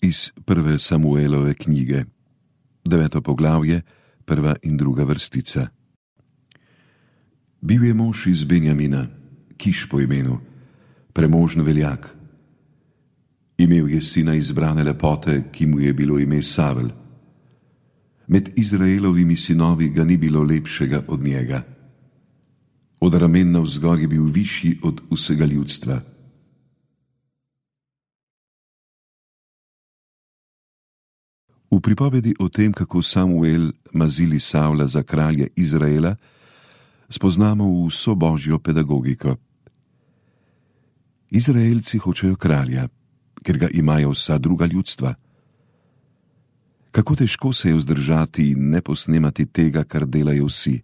Iz 1. Samuelove knjige, 9. poglavje, 1. in 2. vrstica. Bil je mož iz Benjamina, Kiš po imenu, premožen veljak. Imel je sina izbrane lepote, ki mu je bilo ime Savel. Med Izraelovimi sinovi ga ni bilo lepšega od njega. Od ramen navzgor je bil višji od vsega ljudstva. V pripovedi o tem, kako Samuel mazili Savla za kralja Izraela, spoznamo vso božjo pedagogiko. Izraelci hočejo kralja, ker ga imajo vsa druga ljudstva. Kako težko se je vzdržati in ne posnemati tega, kar delajo vsi.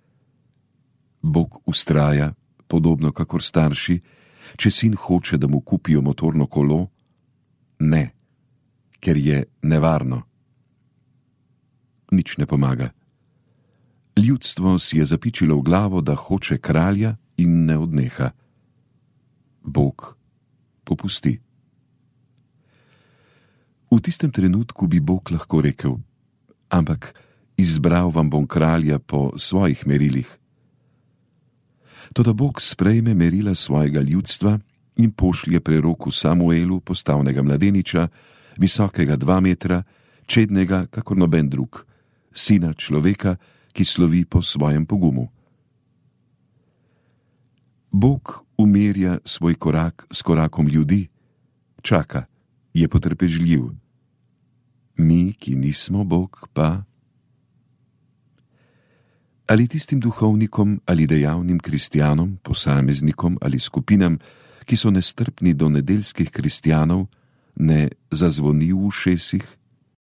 Bog vztraja, podobno kakor starši, če sin hoče, da mu kupijo motorno kolo, ne, ker je nevarno. Nič ne pomaga. Ljudstvo si je zapičilo v glavo, da hoče kralja in ne odneha. Bog popusti. V tistem trenutku bi Bog lahko rekel: ampak izbral vam bom kralja po svojih merilih. Toda Bog sprejme merila svojega ljudstva in pošlje preroku Samuelu postavnega mladeniča, visokega 2 metra, čednega kakor noben drug, sina človeka, ki slovi po svojem pogumu. Bog umirja svoj korak s korakom ljudi, čaka, je potrpežljiv. Mi, ki nismo Bog, pa... Ali tistim duhovnikom ali dejavnim kristjanom, posameznikom ali skupinam, ki so nestrpni do nedeljskih kristjanov, ne zazvoni v ušesih?